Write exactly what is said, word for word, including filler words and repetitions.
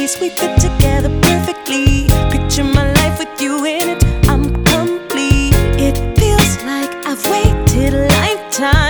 face, we fit together perfectly. Picture my life with you in it, I'm complete. It feels like I've waited a lifetime